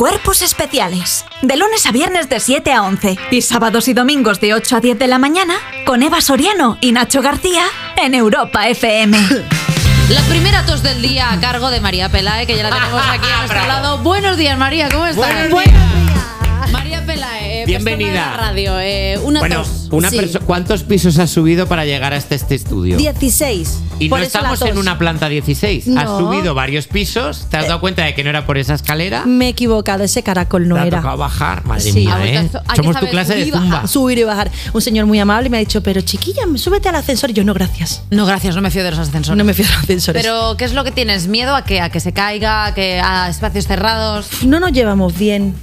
Cuerpos Especiales. De lunes a viernes de 7 a 11 y sábados y domingos de 8 a 10 de la mañana con Eva Soriano y Nacho García en Europa FM. La primera tos del día a cargo de María Pelae, que ya la tenemos aquí a nuestro lado. Buenos días, María, ¿cómo estás? Buenos días. María Pelae, bienvenida. Radio, tos. ¿Cuántos pisos has subido para llegar hasta este estudio? 16. Y no estamos en una planta 16. No. Has subido varios pisos. ¿Te has dado cuenta de que no era por esa escalera? Me he equivocado, ese caracol no Te ha era. tocado bajar, madre Sí. mía, ¿eh? Somos tu clase de zumba. Subir y bajar. Un señor muy amable me ha dicho, pero chiquilla, súbete al ascensor. Y yo, no, gracias. No, gracias, no me fío de los ascensores. No me fío de los ascensores. Pero, ¿qué es lo que tienes? ¿Miedo a que se caiga? ¿A espacios cerrados? No nos llevamos bien.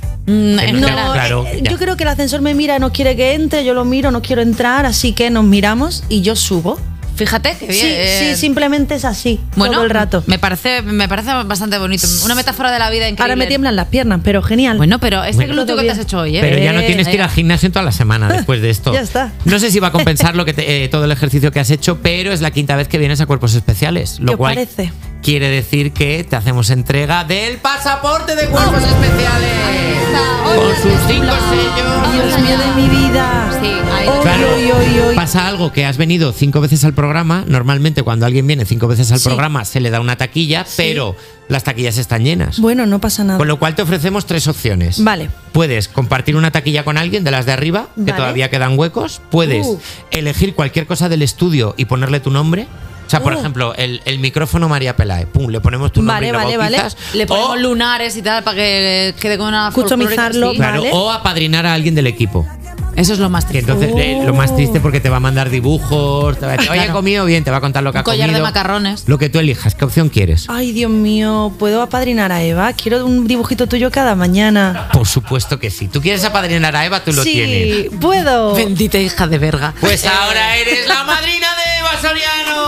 Claro, yo creo que el ascensor me mira, no quiere que entre, yo lo miro, no quiero entrar, así que nos miramos y yo subo. Fíjate que bien. Sí, simplemente es así, bueno, todo el rato. Me parece bastante bonito. Una metáfora de la vida increíble. Ahora me tiemblan las piernas, pero genial. Bueno, pero glúteo que te has hecho hoy, ¿eh? Pero ya no tienes que ir al gimnasio en toda la semana después de esto. Ya está. No sé si va a compensar todo el ejercicio que has hecho, pero es la quinta vez que vienes a Cuerpos Especiales. Lo ¿Qué cual parece? quiere decir que te hacemos entrega del pasaporte de Cuerpos Especiales. Con sus 5 sellos. Dios mío de mi vida. Sí, ahí Claro, Oy. pasa algo que has venido 5 veces al programa. Normalmente cuando alguien viene 5 veces al programa se le da una taquilla, pero las taquillas están llenas. Bueno, no pasa nada. Con lo cual te ofrecemos 3 opciones. Vale. Puedes compartir una taquilla con alguien de las de arriba, que Vale. todavía quedan huecos. Puedes elegir cualquier cosa del estudio y ponerle tu nombre. O sea, por ejemplo, el micrófono María Pelae. Pum, le ponemos tu nombre y lo bautizas. Le ponemos lunares y tal para que quede con una Customizarlo, folclórica, sí. Claro, Vale. o apadrinar a alguien del equipo. Eso es lo más Que triste. entonces lo más triste porque te va a mandar dibujos, te va a decir, oye, he comido bien, te va a contar lo que ha comido. Collar de macarrones. Lo que tú elijas, ¿qué opción quieres? Ay, Dios mío, ¿puedo apadrinar a Eva? Quiero un dibujito tuyo cada mañana. Por supuesto que sí. Tú quieres apadrinar a Eva, tú lo tienes. Sí, puedo. Bendita hija de verga. Pues ahora eres la madrina de Eva Soriano.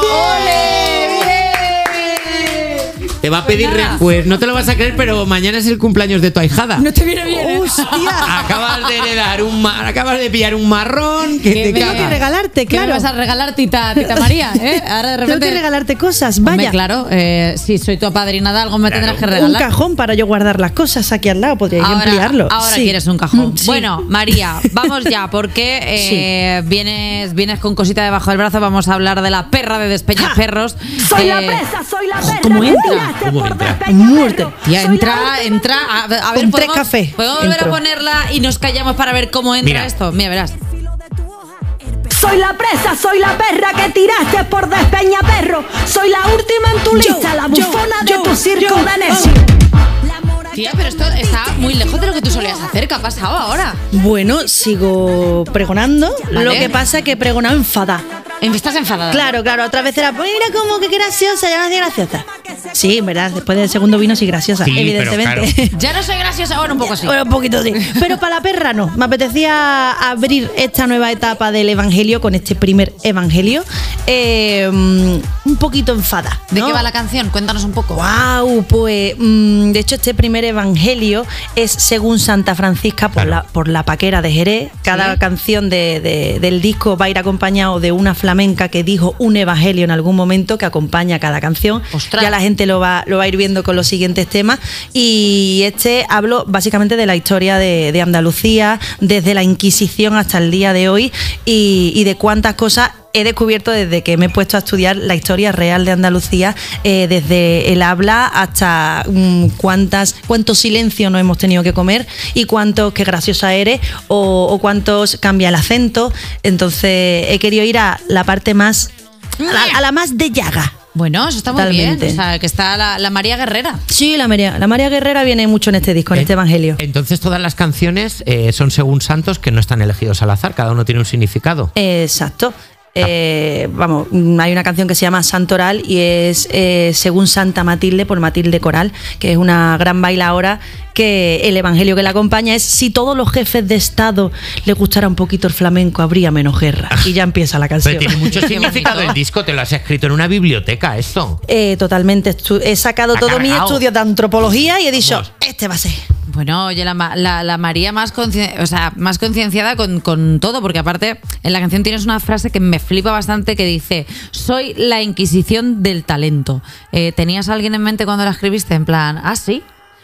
Te va a pedir, pues no te lo vas a creer, pero mañana es el cumpleaños de tu ahijada. No te viene bien, ¿eh? ¡Hostia! Acabas de heredar acabas de pillar un marrón que te Tengo que caga. regalarte, ¿Qué me claro. vas a regalar, tita María? Ahora de repente. Tengo que regalarte cosas, Hombre, vaya. claro, si soy tu apadrinada, algo me tendrás que Un regalar. cajón para yo guardar las cosas aquí al lado, podríais emplearlo. Ahora Sí. quieres un cajón. Sí. Bueno, María, vamos ya, porque vienes con cosita debajo del brazo. Vamos a hablar de la perra de Despeñaperros. Soy la presa, soy la perra. ¿Cómo que entra? tiraste ¿Cómo por entra? Despeñaperro. Muerte. Ya, Soy la entra. A ver, Con ¿podemos, 3 cafés ¿podemos volver entro. a ponerla y nos callamos para ver cómo entra Mira. esto? Mira, verás. Soy la presa, soy la perra que tiraste por Despeñaperro. Soy la última en tu lista, la bufona de tu circo de necio. Tía, pero esto está muy lejos de lo que tú solías hacer. ¿Qué ha pasado ahora? Bueno, sigo pregonando. Vale. Lo que pasa es que he pregonado enfadada. ¿Estás enfadada? Claro, otra vez era, pues mira como que graciosa, ya no soy graciosa. Sí, en verdad, después del segundo vino sí graciosa, Sí, pero evidentemente. Ya no soy graciosa, ahora un poco así. Bueno, un poquito sí. Pero para la perra no. Me apetecía abrir esta nueva etapa del Evangelio con este primer Evangelio. Un poquito enfada. ¿De ¿no? qué va la canción? Cuéntanos un poco. Wow, pues de hecho este primer evangelio es según Santa Francisca por la Paquera de Jerez. Cada canción del disco va a ir acompañado de una flamenca que dijo un evangelio en algún momento que acompaña cada canción. ¡Ostras! Ya la gente lo va a ir viendo con los siguientes temas. Y hablo básicamente de la historia de Andalucía, desde la Inquisición hasta el día de hoy y de cuántas cosas he descubierto desde que me he puesto a estudiar la historia real de Andalucía, desde el habla hasta cuánto silencio nos hemos tenido que comer y cuántos qué graciosa eres o cuántos cambia el acento. Entonces he querido ir a la parte más, a la más de llaga. Bueno, eso está muy Totalmente. bien. O sea, que está la María Guerrera. Sí, la María Guerrera viene mucho en este disco, en este evangelio. Entonces todas las canciones son según santos que no están elegidos al azar, cada uno tiene un significado. Exacto. Vamos, hay una canción que se llama Santoral y es según Santa Matilde por Matilde Coral, que es una gran bailaora, que el evangelio que la acompaña es: si todos los jefes de Estado les gustara un poquito el flamenco, habría menos guerra. Y ya empieza la canción. Pero tiene mucho significado el disco, te lo has escrito en una biblioteca esto. Totalmente. He sacado todos mis estudios de antropología y he dicho, Vamos. este va a ser. Bueno, oye, la María más concienciada con todo, porque aparte en la canción tienes una frase que me flipa bastante que dice: soy la Inquisición del talento. ¿Tenías a alguien en mente cuando la escribiste? En plan, ¿ah, sí?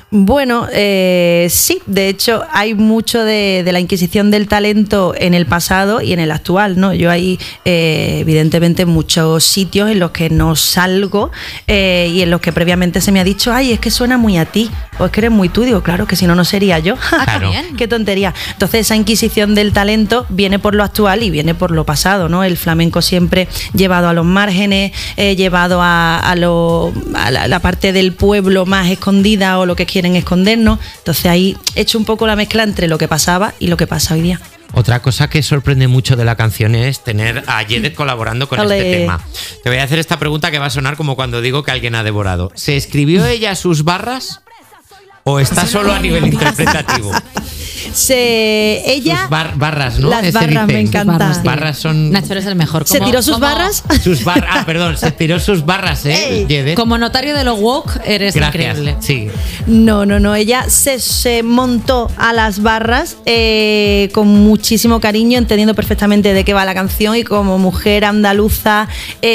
Bueno, sí, de hecho hay mucho de la Inquisición del talento en el pasado y en el actual, ¿no? Yo hay evidentemente muchos sitios en los que no salgo y en los que previamente se me ha dicho, ay, es que suena muy a ti, o es que eres muy tú. Digo, claro, que si no, no sería yo. Claro. Qué tontería. Entonces esa Inquisición del talento viene por lo actual y viene por lo pasado, ¿no? El flamenco siempre llevado a los márgenes, llevado a la parte del pueblo más escondida o lo que quieren escondernos. Entonces ahí he hecho un poco la mezcla entre lo que pasaba y lo que pasa hoy día. Otra cosa que sorprende mucho de la canción es tener a Yedet colaborando con Olé. este tema. Te voy a hacer esta pregunta que va a sonar como cuando digo que alguien ha devorado. ¿Se escribió ella sus barras o está solo a nivel interpretativo? Ella... Sus barras, ¿no? Las Se barras dice. me encantan. Sus barras son... Nacho, eres el mejor. ¿Se tiró sus barras? Se tiró sus barras, Yedet. Como notario de lo woke, eres Gracias. increíble. Sí. No. Ella se montó a las barras con muchísimo cariño, entendiendo perfectamente de qué va la canción y como mujer andaluza,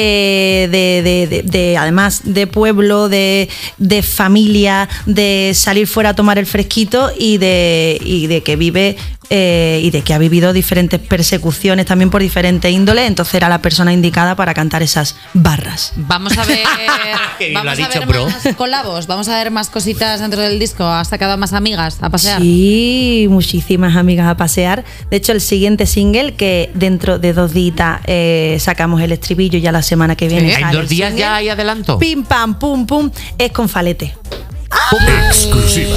además de pueblo, de familia, de salir fuera a tomar el fresquito y de que vive y de que ha vivido diferentes persecuciones también por diferentes índoles, entonces era la persona indicada para cantar esas barras. Vamos a ver, Que bien lo vamos ha a dicho, ver bro. más colabos, vamos a ver más cositas dentro del disco. ¿Has sacado a más amigas a pasear? Sí, muchísimas amigas a pasear. De hecho, el siguiente single, que dentro de 2 días sacamos el estribillo, ya la semana que viene. ¿En sale 2 el días single. ya hay adelanto? Pim, pam, pum, pum, es con Falete. Exclusiva.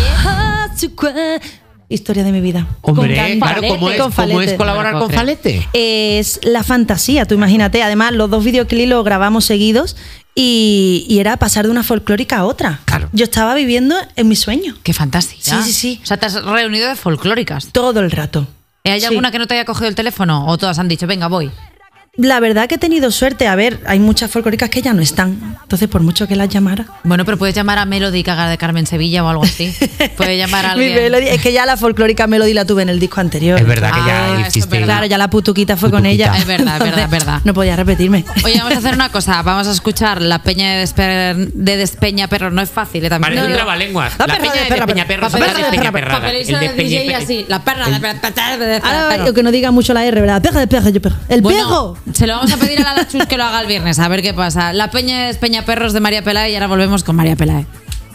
Historia de mi vida. Hombre, Con claro, ¿cómo es Falete. colaborar con Falete? Es la fantasía, tú imagínate. Además, los 2 videoclips los grabamos seguidos y era pasar de una folclórica a otra. Claro. Yo estaba viviendo en mi sueño. Qué fantasía. Sí. O sea, te has reunido de folclóricas. Todo el rato. ¿Hay Sí. alguna que no te haya cogido el teléfono o todas han dicho, venga, voy? La verdad que he tenido suerte. A ver, hay muchas folclóricas que ya no están. Entonces, por mucho que las llamara. Bueno, pero puedes llamar a Melody Cagar de Carmen Sevilla o algo así. Puedes llamar a Mi alguien. Melody, es que ya la folclórica Melody la tuve en el disco anterior. Es verdad que Ah, ya eso es hiciste... verdad. Claro, ya la putuquita fue con Putuquita. ella. Es verdad, Entonces, es verdad. No podía repetirme. Oye, vamos a hacer una cosa. Vamos a escuchar La Peña de Despeña Perros. No es fácil, también. Parece te un digo. trabalenguas. La La perra peña de de perra, Peña perra. Perros, Papel la de de Peña perra, Perrada. Papelito de DJ así. La perra de Ahora, que no diga mucho la R, ¿verdad? Perra de perra, yo perra. ¡El perro! Se lo vamos a pedir a la Chus que lo haga el viernes, a ver qué pasa. La Peña es Peña Perros de María Pelae y ahora volvemos con María Pelae.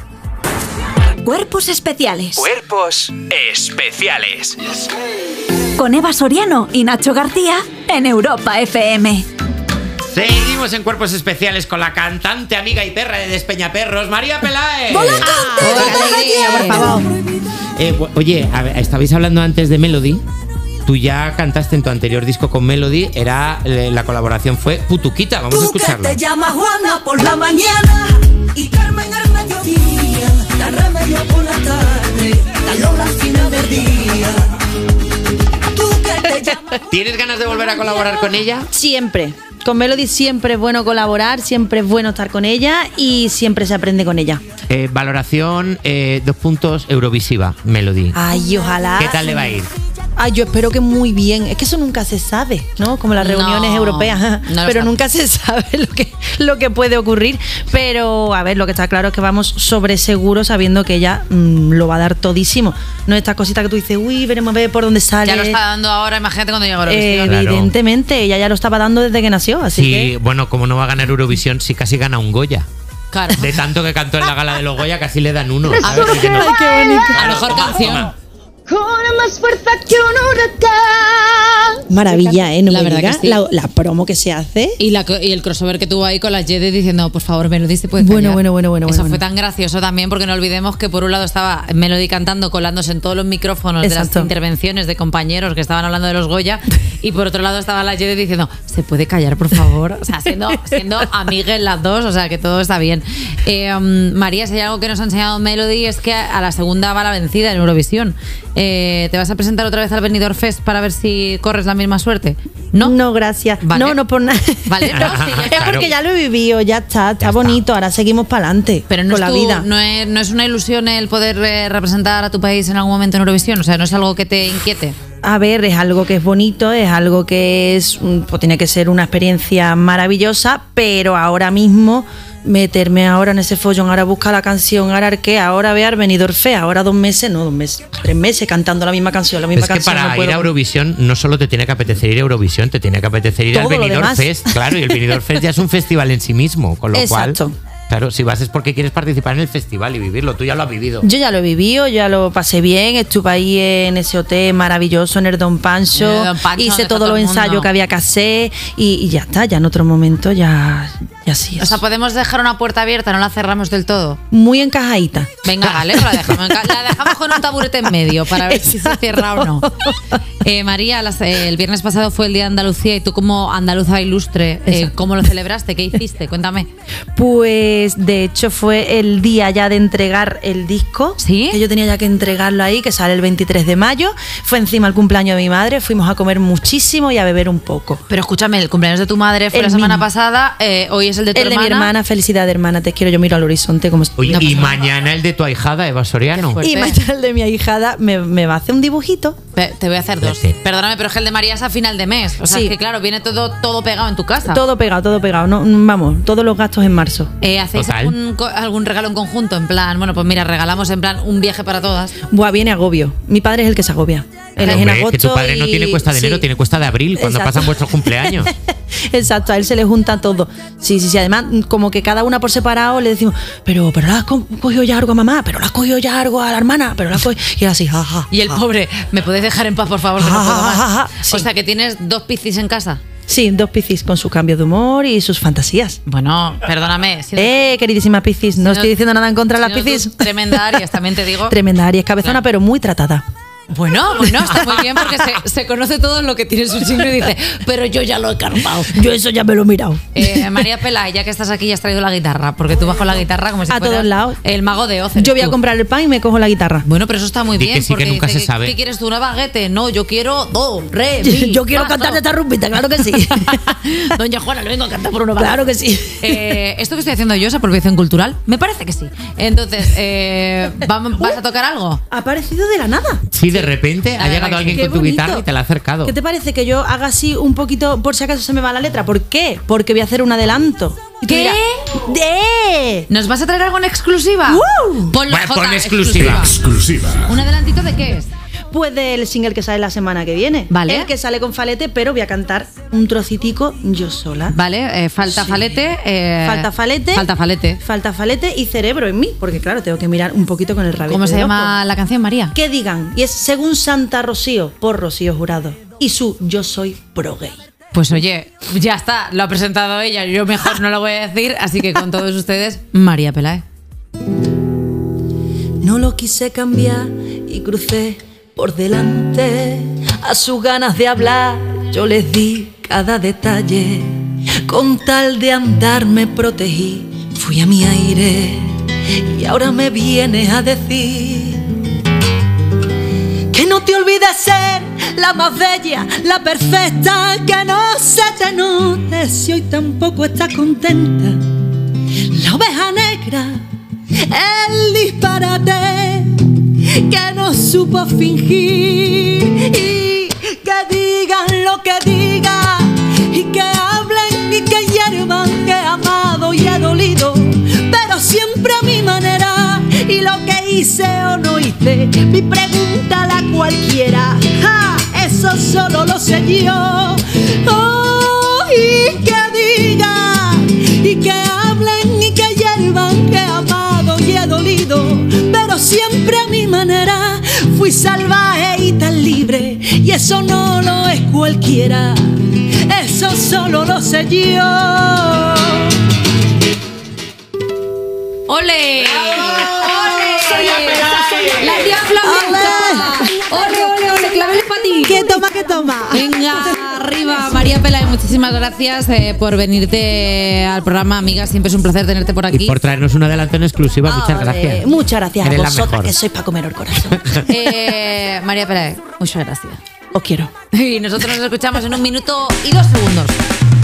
Cuerpos especiales. Cuerpos especiales. Con Eva Soriano y Nacho García en Europa FM. Seguimos en Cuerpos Especiales con la cantante, amiga y perra de Despeñaperros, María Pelae. Por favor. Oye, a ver, estabais hablando antes de Melody. Tú ya cantaste en tu anterior disco con Melody. La colaboración fue Putuquita. Vamos a Tú que escucharla. te llamas Juana por la mañana y Carmen al mediodía, la Remedio por la tarde, la Lola al final del día. Tú que te llamas ¿Tienes ganas de volver a colaborar con ella? Siempre. Con Melody siempre es bueno colaborar, siempre es bueno estar con ella y siempre se aprende con ella. Valoración 2 puntos Eurovisiva, Melody. Ay, ojalá. ¿Qué tal le va a ir? Ay, yo espero que muy bien. Es que eso nunca se sabe, ¿no? Como las reuniones No, europeas. no lo Pero sabe. nunca se sabe lo que puede ocurrir. Pero, a ver, lo que está claro es que vamos sobre seguro sabiendo que ella lo va a dar todísimo. No estas cositas que tú dices, uy, veremos a ver por dónde sale. Ya lo está dando ahora, imagínate cuando llegue Eurovisión. Claro. Evidentemente, ella ya lo estaba dando desde que nació, así Sí, que... bueno, como no va a ganar Eurovisión, sí casi gana un Goya. Claro. De tanto que cantó en la gala de los Goya, casi le dan uno. ¿sabes? Ay, Que no- qué bonito. A mejor Toma, canción. toma. Con más fuerza que un huracán. Maravilla, ¿eh? No La me verdad digas que sí. la promo que se hace. Y el crossover que tuvo ahí con las Jedi diciendo, por favor, Melody, se puede Bueno, callar. bueno. Eso fue tan gracioso también, porque no olvidemos que por un lado estaba Melody cantando, colándose en todos los micrófonos de Exacto. las intervenciones de compañeros que estaban hablando de los Goya, y por otro lado estaba la Jedi diciendo, ¿se puede callar, por favor? O sea, siendo amigues las dos, o sea, que todo está bien. María, si hay algo que nos ha enseñado Melody es que a la segunda va la vencida en Eurovisión. ¿Te vas a presentar otra vez al Benidorm Fest para ver si corres la misma suerte? ¿No? No, gracias. Vale. No por nada. Vale, no, sí, ya Es está. porque ya lo he vivido, ya está está. bonito, ahora seguimos para adelante Pero no con es la vida. No es una ilusión el poder representar a tu país en algún momento en Eurovisión, o sea, no es algo que te inquiete. A ver, es algo que es bonito, es algo que es, pues tiene que ser una experiencia maravillosa, pero ahora mismo meterme ahora en ese follón, ahora busca la canción, ahora qué, ahora ver Benidorm Fest, ahora 3 meses cantando la misma canción, la misma Es que canción. para no puedo. ir a Eurovisión no solo te tiene que apetecer ir a Eurovisión, te tiene que apetecer ir al Todo lo Benidorm demás. Fest, claro, y el Benidorm Fest ya es un festival en sí mismo, con lo Exacto. cual, claro, si vas es porque quieres participar en el festival y vivirlo, tú ya lo has vivido. Yo ya lo he vivido, ya lo pasé bien, estuve ahí en ese hotel maravilloso, en el Don Pancho, En el Don Pancho, donde hice está todos todo los el mundo. ensayos que había que hacer y ya está, ya en otro momento ya sí. O sea, podemos dejar una puerta abierta, no la cerramos del todo. Muy encajadita. Venga, vale, la dejamos con un taburete en medio para ver si se cierra o no. María, el viernes pasado fue el Día de Andalucía y tú como andaluza ilustre, ¿cómo lo celebraste? ¿Qué hiciste? Cuéntame. Pues de hecho fue el día ya de entregar el disco. ¿Sí? Que yo tenía ya que entregarlo ahí, que sale el 23 de mayo. Fue encima el cumpleaños de mi madre, fuimos a comer muchísimo y a beber un poco. Pero escúchame, el cumpleaños de tu madre fue El la semana mismo. pasada, hoy es el de tu El de hermana. mi hermana, felicidad hermana, te quiero, yo miro al horizonte como Oye, estoy. y mañana el de tu ahijada, Eva Soriano. Qué fuerte. Y mañana el de mi ahijada me va a hacer un dibujito. Te voy a hacer 2. Sí. Perdóname, pero es que el de María es a final de mes. O sea, Sí. es que claro, viene todo pegado en tu casa. Todo pegado. No, vamos, todos los gastos en marzo. ¿Hacéis Total. algún regalo en conjunto? En plan, bueno, pues mira, regalamos en plan un viaje para todas. Buah, viene agobio. Mi padre es el que se agobia. Él es en Hombre, agosto. que tu padre no y- tiene cuesta de enero, sí. tiene cuesta de abril, cuando Exacto. pasan vuestros cumpleaños. Exacto, a él se le junta todo. Sí. Además, como que cada una por separado le decimos, pero la has cogido ya algo a mamá, pero la has cogido ya algo a la hermana, pero la has cogido. Y él así, jaja. Y el pobre, ¿me puedes dejar en paz, por favor, que no puedo más? Sí. O sea, que tienes 2 piscis en casa. Sí, 2 Piscis con sus cambios de humor y sus fantasías. Bueno, perdóname. Si Queridísima Piscis, no estoy diciendo nada en contra de las Piscis. Tremenda Aries, también te digo. Tremenda Aries, cabezona, Claro. pero muy tratada. Bueno, está muy bien porque se conoce todo lo que tiene su signo y dice, pero yo ya lo he carpado. Yo eso ya me lo he mirado. María Pelay, ya que estás aquí, ya has traído la guitarra, porque tú vas con la guitarra como si A fueras todos lados. el mago de Oz. Yo voy a tú. comprar el pan y me cojo la guitarra. Bueno, pero eso está muy Di bien. que sí, que porque nunca dice, se sabe. ¿qué quieres tú, una baguette? No, yo quiero do, re, mi, Yo quiero fa, cantar do. esta rumbita, claro que sí. Doña Juana, le vengo a cantar por una baguette. Claro que sí. ¿Esto que estoy haciendo yo es apropiación cultural? Me parece que sí. Entonces, ¿vas a tocar algo? Ha aparecido de la nada. Sí, de repente La ha verdad llegado que alguien Qué con tu bonito. guitarra y te la ha acercado. ¿Qué te parece que yo haga así un poquito, por si acaso se me va la letra? ¿Por qué? Porque voy a hacer un adelanto. Y tú ¿Qué? dirás, ¡de! ¿Nos vas a traer algo en exclusiva? Ponlo, Bueno, Jota, pon exclusiva. Exclusiva. ¿Un adelantito de qué es? Pues del single que sale la semana que viene. Vale. El que sale con falete, pero voy a cantar un trocitico yo sola. Vale, falta Sí. falete. Falta falete. Falta falete. Falta falete y cerebro en mí, porque claro, tengo que mirar un poquito con el rabito. ¿Cómo se del llama ojo. la canción, María? Que digan, y es según Santa Rocío, por Rocío Jurado. Y su Yo soy pro gay. Pues oye, ya está, lo ha presentado ella, yo mejor no lo voy a decir, así que con todos ustedes, María Pelay. No lo quise cambiar y crucé por delante. A sus ganas de hablar yo les di cada detalle. Con tal de andar me protegí, fui a mi aire. Y ahora me vienes a decir que no te olvides ser la más bella, la perfecta, que no se te note si hoy tampoco estás contenta. La oveja negra, el disparate que no supo fingir, y que digan lo que digan, y que hablen y que hiervan, que he amado y he dolido, pero siempre a mi manera. Y lo que hice o no hice, mi pregunta la cualquiera, ¡ja! Eso solo lo sé yo. Oh, y que digan y que hablen y que hiervan, que he amado y he dolido, pero siempre a mi manera. Fui salvaje y tan libre, y eso no lo es cualquiera, eso solo lo sé yo. ¡Ole! ¡Ole! ¡La tía flamenca! ¡Ole, ole! ¡Claveles para ti! ¿Qué toma, qué toma? Venga, arriba, María Pelay, muchísimas gracias por venirte al programa, amiga. Siempre es un placer tenerte por aquí. Y por traernos un adelanto en exclusiva, muchas gracias. Muchas gracias a Eres la vosotras, mejor. que sois para comer el corazón. María Pelay, muchas gracias. Os quiero. Y nosotros nos escuchamos en 1 minuto y 2 segundos.